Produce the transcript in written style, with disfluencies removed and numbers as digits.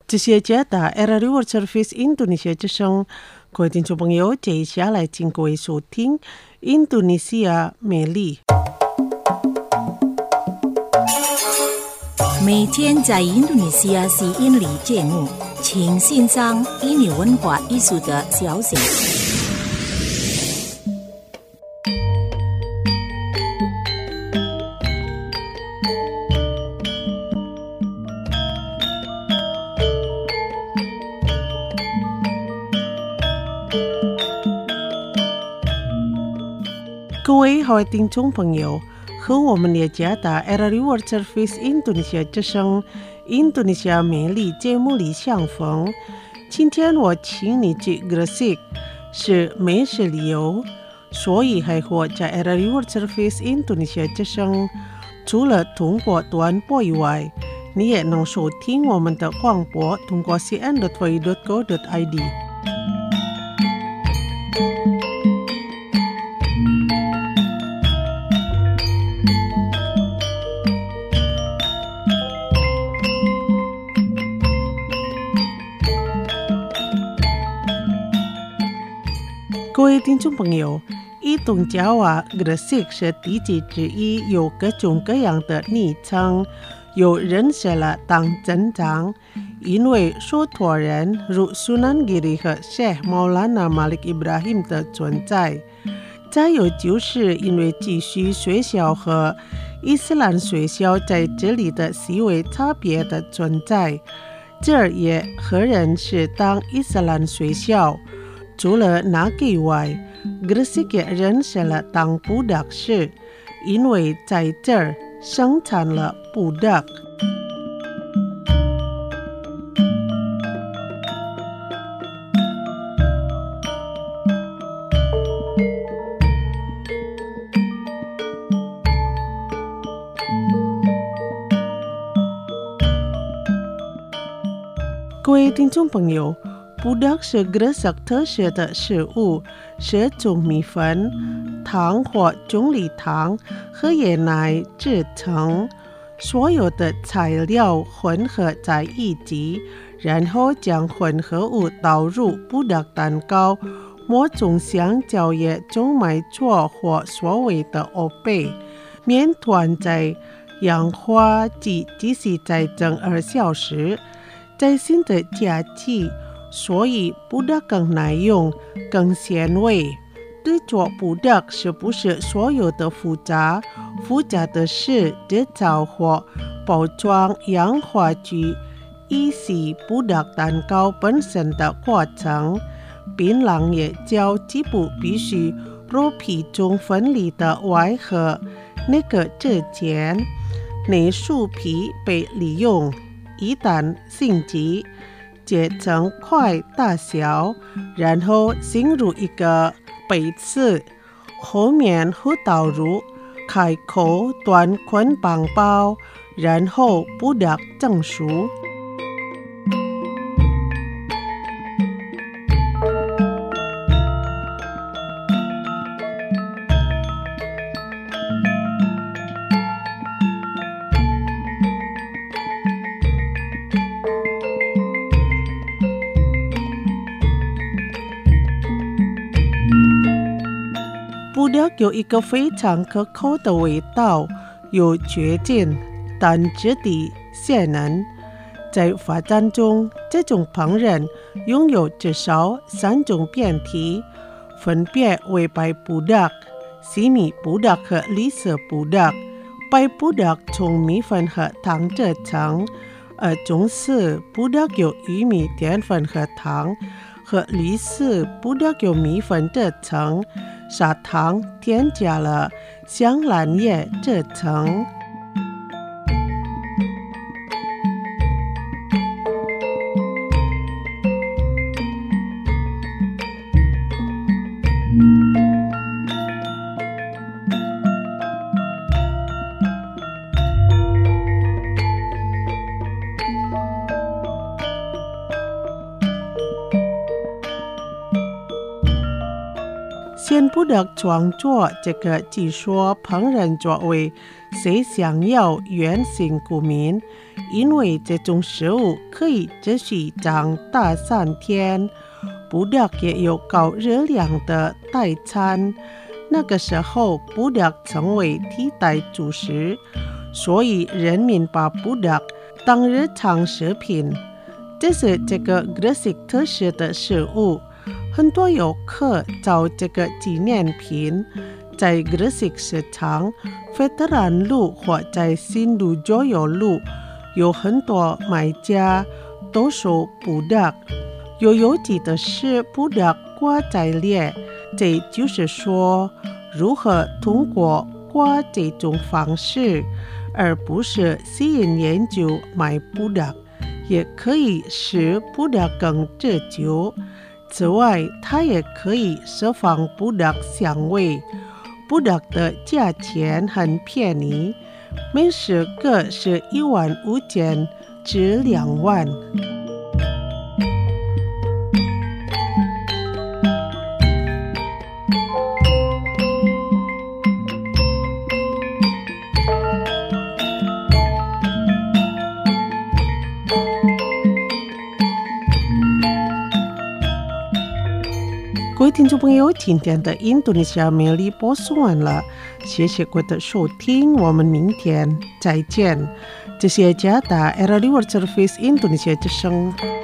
这些家的 RRI World Service Indonesia 之声，各位听众朋友，接下来请各位收听印度尼西亚美丽。 每天在印度尼西亚吸引力节目，请欣赏印尼文化艺术的消息。 各位好听众朋友，和我们的家的 RRI World Service Indonesia 之声印度尼西亚美丽节目里相逢。今天我请你去 Gresik 是美食旅游，所以还活在 RRI World Service Indonesia 之声。除了通过短波以外，你也能收听我们的广播，通过 cn.vai.go.id。各位听众朋友，一东加瓦 Gresik 是地级之一，有各种各样的昵称，有人写了当镇长，因为说托人如 Sunan Giri 和 Sheikh Maulana Malik Ibrahim 的存在。再有就是因为寄宿学校和伊斯兰学校在这里的细微差别的存在，这儿也和人是当伊斯兰学校。除了那个以外 Gresik 也认识了当布达市，因为在这儿生产了布达。各位听众朋友，布达是 Gresik 特色的食物，是从米粉、糖或棕榈糖和椰奶制成，所有的材料混合在一起，然后将混合物倒入布达蛋糕，抹中香蕉叶中麦做或所谓的欧贝，面团在氧化剂继续再蒸2小时，在新的加气，所以布达更耐用，更鲜味。对做布达是不是所有的复杂的是制造或包装氧化剂以及布达蛋糕本身的过程。槟榔也较几步必须肉皮中分离的外和那个之间，内酥皮被利用，一旦性急切成块大小，然后进入一个杯子，后面会倒入开口短捆绑包，然后布达蒸熟。布达有一个非常可口的味道，有嚼劲，但质地鲜嫩。在发展中，这种烹饪拥有至少3种变体，分别为白布达、西米布达和绿色布达。白布达从米粉和糖制成，而中式布达有玉米淀粉和糖，和绿色布达有米粉制成，砂糖添加了香兰叶制成。先不得创作这个技术烹饪作为谁想要原型古民， 因为这种食物可以持续长大3天。布达也有高热量的代餐，那个时候布达成为替代主食，所以人民把布达当日常食品。这是这个 Gresik 特色的食物，很多游客找这个纪念品。在 Gresik 市场、Veteran 路或在新路jo有路，有很多卖家都售布达。有趣的是，布达挂在脸，这就是说，如何通过挂这种方式，而不是吸引研究买布达，也可以使布达更持久。此外，它也可以释放布达香味。布达的价钱很便宜，每10个是15000至2万。各位听众朋友，今天的印度尼西亚美丽播送完了，谢谢各位的收听，我们明天再见。这是加拿大 RRI World Service 印度尼西亚之声。